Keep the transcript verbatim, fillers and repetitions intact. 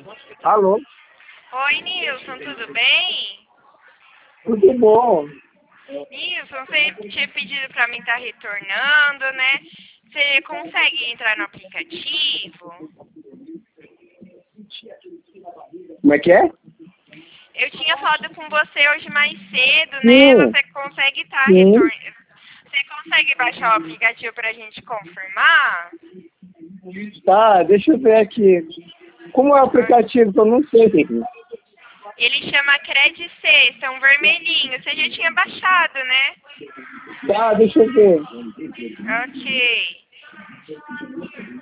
Alô? Oi, Nilson, tudo bem? Tudo bom? Nilson, você tinha pedido pra mim estar retornando, né? Você consegue entrar no aplicativo? Como é que é? Eu tinha falado com você hoje mais cedo, né? Sim, Você consegue estar sim. retornando? Você consegue baixar o aplicativo pra gente confirmar? Tá, deixa eu ver aqui. Como é o aplicativo que eu não sei? Ele chama Cred Sexta, é um vermelhinho. Você já tinha baixado, né? Tá, deixa eu ver. Ok.